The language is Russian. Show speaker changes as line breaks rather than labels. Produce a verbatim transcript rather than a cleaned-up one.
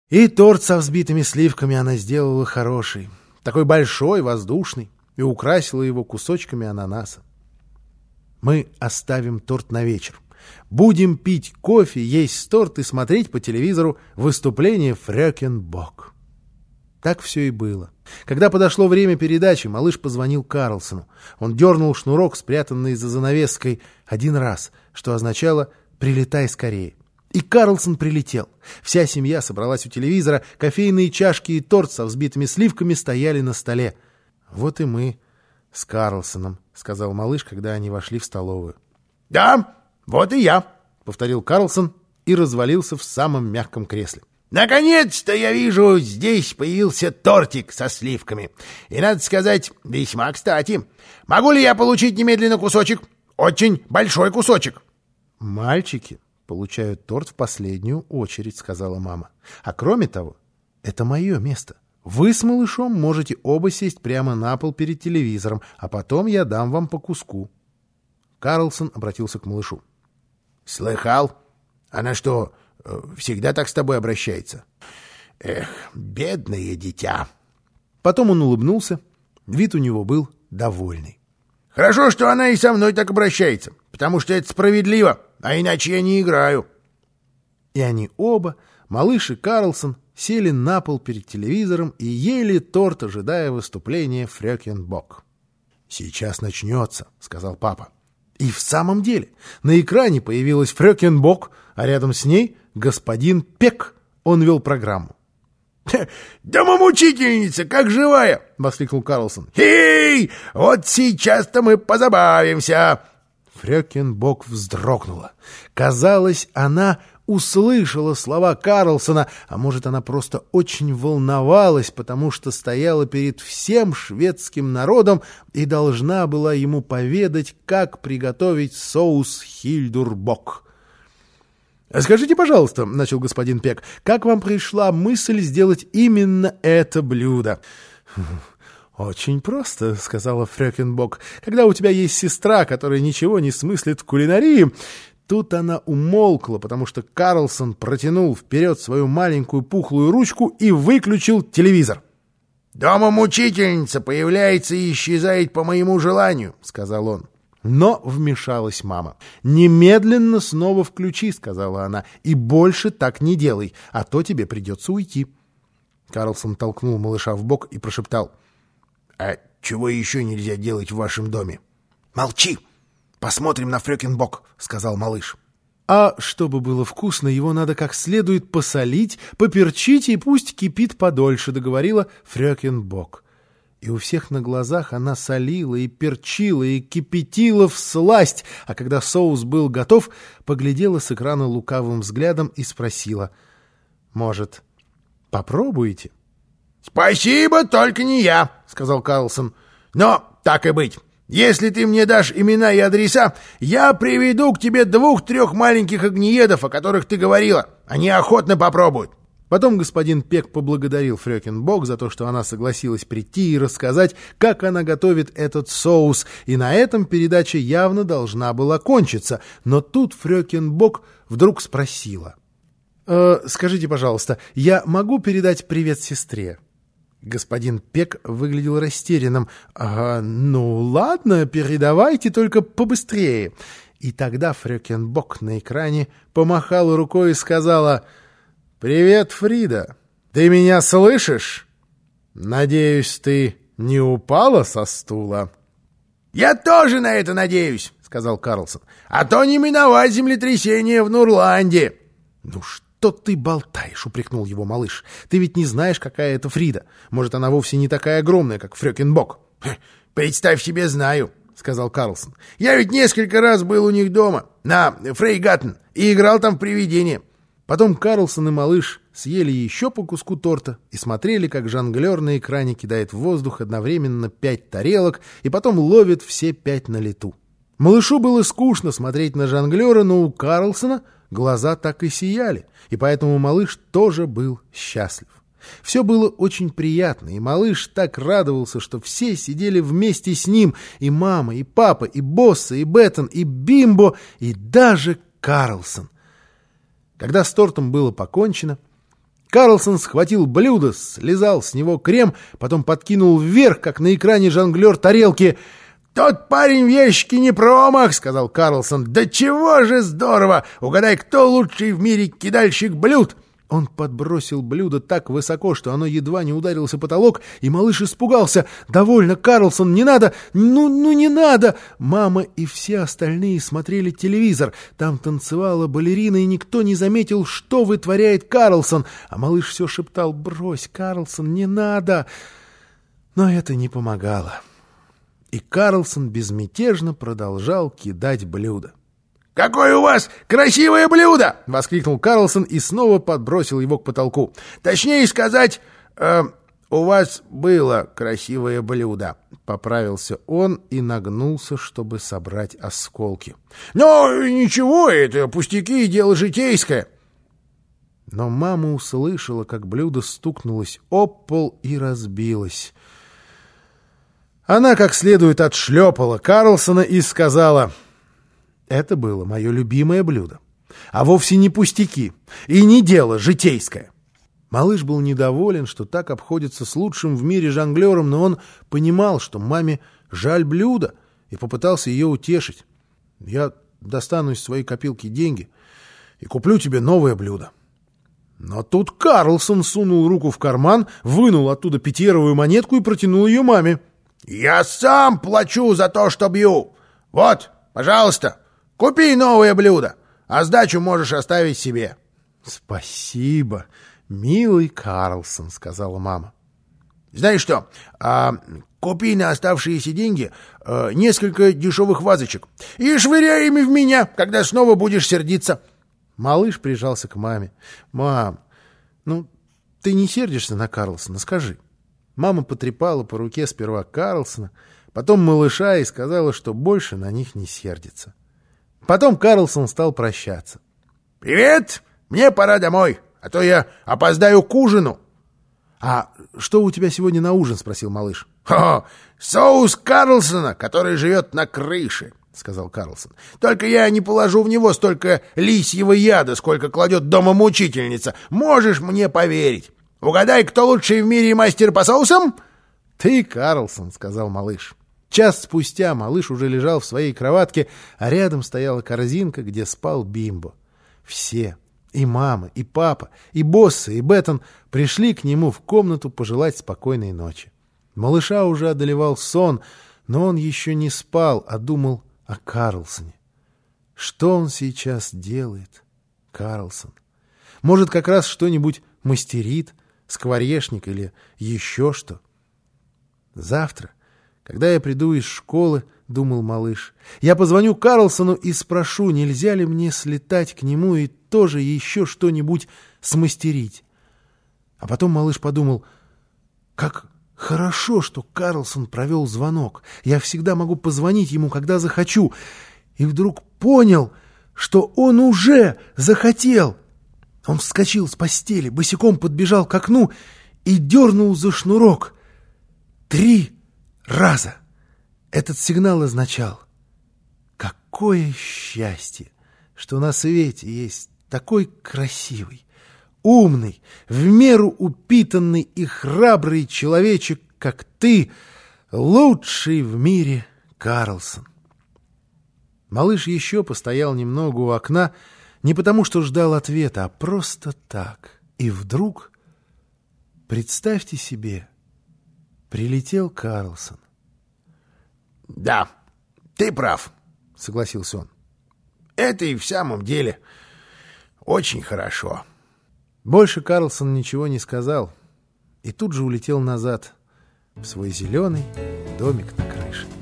И торт со взбитыми сливками она сделала хороший, такой большой, воздушный, и украсила его кусочками ананаса. Мы оставим торт на вечер. Будем пить кофе, есть торт и смотреть по телевизору выступление Фрёкин Бок. Так все и было. Когда подошло время передачи, малыш позвонил Карлсону. Он дернул шнурок, спрятанный за занавеской, один раз, что означало «прилетай скорее». И Карлсон прилетел. Вся семья собралась у телевизора, кофейные чашки и торт со взбитыми сливками стояли на столе. «Вот и мы с Карлсоном», — сказал малыш, когда они вошли в столовую.
«Да, вот и я»,
— повторил Карлсон и развалился в самом мягком кресле.
«Наконец-то, я вижу, здесь появился тортик со сливками. И, надо сказать, весьма кстати. Могу ли я получить немедленно кусочек? Очень большой кусочек».
«Мальчики получают торт в последнюю очередь», — сказала мама. «А кроме того, это мое место. Вы с малышом можете оба сесть прямо на пол перед телевизором, а потом я дам вам по куску». Карлсон обратился к малышу.
«Слыхал? Она что, всегда так с тобой обращается? Эх, бедное дитя!»
Потом он улыбнулся. Вид у него был довольный.
«Хорошо, что она и со мной так обращается, потому что это справедливо, а иначе я не играю».
И они оба, малыш и Карлсон, сели на пол перед телевизором и ели торт, ожидая выступления Фрёкин Бок. «Сейчас начнется», — сказал папа. И в самом деле на экране появилась Фрёкин Бок, а рядом с ней господин Пек. Он вел программу.
«Домомучительница, как живая!» — воскликнул Карлсон. «Эй, вот сейчас-то мы позабавимся!»
Фрёкин Бок вздрогнула. Казалось, она услышала слова Карлсона, а может, она просто очень волновалась, потому что стояла перед всем шведским народом и должна была ему поведать, как приготовить соус Хильдурбок. «Скажите, пожалуйста, — начал господин Пек, — как вам пришла мысль сделать именно это блюдо?» «Очень просто, — сказала Фрёкин Бок, — когда у тебя есть сестра, которая ничего не смыслит в кулинарии». Тут она умолкла, потому что Карлсон протянул вперед свою маленькую пухлую ручку и выключил телевизор.
«Домомучительница появляется и исчезает по моему желанию», — сказал он.
Но вмешалась мама. «Немедленно снова включи, — сказала она, — и больше так не делай, а то тебе придется уйти». Карлсон толкнул малыша в бок и прошептал:
«А чего еще нельзя делать в вашем доме?» «Молчи! Посмотрим на Фрёкин Бок», — сказал малыш.
«А чтобы было вкусно, его надо как следует посолить, поперчить, и пусть кипит подольше», — договорила Фрёкин Бок. И у всех на глазах она солила и перчила и кипятила всласть, а когда соус был готов, поглядела с экрана лукавым взглядом и спросила: «Может, попробуете?»
«Спасибо, только не я», — сказал Карлсон. «Но так и быть. Если ты мне дашь имена и адреса, я приведу к тебе двух-трех маленьких огнеедов, о которых ты говорила. Они охотно попробуют».
Потом господин Пек поблагодарил Фрёкин Бок за то, что она согласилась прийти и рассказать, как она готовит этот соус, и на этом передача явно должна была кончиться. Но тут Фрёкин Бок вдруг спросила: «Э, «Скажите, пожалуйста, я могу передать привет сестре?» Господин Пек выглядел растерянным. «А, ну ладно, передавайте, только побыстрее». И тогда Фрёкин Бок на экране помахала рукой и сказала: «Привет, Фрида! Ты меня слышишь? Надеюсь, ты не упала со стула?»
«Я тоже на это надеюсь», — сказал Карлсон. «А то не миновать землетрясение в Нурланде».
«Ну что ты болтаешь?» — упрекнул его малыш. «Ты ведь не знаешь, какая это Фрида. Может, она вовсе не такая огромная, как Фрёкин Бок».
«Представь себе, знаю», — сказал Карлсон. «Я ведь несколько раз был у них дома, на Фрейгаттен, и играл там в привидение».
Потом Карлсон и малыш съели еще по куску торта и смотрели, как жонглер на экране кидает в воздух одновременно пять тарелок и потом ловит все пять на лету. Малышу было скучно смотреть на жонглера, но у Карлсона глаза так и сияли, и поэтому малыш тоже был счастлив. Все было очень приятно, и малыш так радовался, что все сидели вместе с ним, и мама, и папа, и Босса, и Беттон, и Бимбо, и даже Карлсон. Когда с тортом было покончено, Карлсон схватил блюдо, слезал с него крем, потом подкинул вверх, как на экране жонглер тарелки.
«Тот парень в ящике не промах», — сказал Карлсон. «Да чего же здорово! Угадай, кто лучший в мире кидальщик блюд?»
Он подбросил блюдо так высоко, что оно едва не ударилось о потолок, и малыш испугался. «Довольно, Карлсон, не надо! Ну, ну не надо!» Мама и все остальные смотрели телевизор. Там танцевала балерина, и никто не заметил, что вытворяет Карлсон. А малыш все шептал: «Брось, Карлсон, не надо!» Но это не помогало. И Карлсон безмятежно продолжал кидать блюдо.
«Какое у вас красивое блюдо!»
— воскликнул Карлсон и снова подбросил его к потолку.
«Точнее сказать, э, у вас было красивое блюдо», —
поправился он и нагнулся, чтобы собрать осколки.
«Но ничего, это пустяки, дело житейское».
Но мама услышала, как блюдо стукнулось об пол и разбилось. Она как следует отшлепала Карлсона и сказала: «Это было мое любимое блюдо, а вовсе не пустяки и не дело житейское». Малыш был недоволен, что так обходится с лучшим в мире жонглером, но он понимал, что маме жаль блюдо, и попытался ее утешить. «Я достану из своей копилки деньги и куплю тебе новое блюдо». Но тут Карлсон сунул руку в карман, вынул оттуда пятиеровую монетку и протянул ее маме.
«Я сам плачу за то, что бью. Вот, пожалуйста, купи новое блюдо, а сдачу можешь оставить себе».
«Спасибо, милый Карлсон», — сказала мама.
«Знаешь что, а, купи на оставшиеся деньги а, несколько дешевых вазочек и швыряй ими в меня, когда снова будешь сердиться».
Малыш прижался к маме. «Мам, ну ты не сердишься на Карлсона, скажи?» Мама потрепала по руке сперва Карлсона, потом малыша и сказала, что больше на них не сердится. Потом Карлсон стал прощаться.
«Привет! Мне пора домой, а то я опоздаю к ужину».
«А что у тебя сегодня на ужин?» — спросил малыш.
«Хо-хо! Соус Карлсона, который живет на крыше», — сказал Карлсон. «Только я не положу в него столько лисьего яда, сколько кладет дома мучительница. Можешь мне поверить. Угадай, кто лучший в мире мастер по соусам?»
«Ты, Карлсон», — сказал малыш. Час спустя малыш уже лежал в своей кроватке, а рядом стояла корзинка, где спал Бимбо. Все, и мама, и папа, и Босса, и Беттон пришли к нему в комнату пожелать спокойной ночи. Малыша уже одолевал сон, но он еще не спал, а думал о Карлсоне. Что он сейчас делает, Карлсон? Может, как раз что-нибудь мастерит, скворечник или еще что? Завтра, когда я приду из школы, — думал малыш, — я позвоню Карлсону и спрошу, нельзя ли мне слетать к нему и тоже еще что-нибудь смастерить. А потом малыш подумал: как хорошо, что Карлсон провел звонок. Я всегда могу позвонить ему, когда захочу. И вдруг понял, что он уже захотел. Он вскочил с постели, босиком подбежал к окну и дернул за шнурок. Три раза. Этот сигнал означал: какое счастье, что на свете есть такой красивый, умный, в меру упитанный и храбрый человечек, как ты, лучший в мире Карлсон. Малыш еще постоял немного у окна, не потому что ждал ответа, а просто так. И вдруг, представьте себе, прилетел Карлсон.
«Да, ты прав», — согласился он. «Это и в самом деле очень хорошо».
Больше Карлсон ничего не сказал и тут же улетел назад в свой зеленый домик на крыше.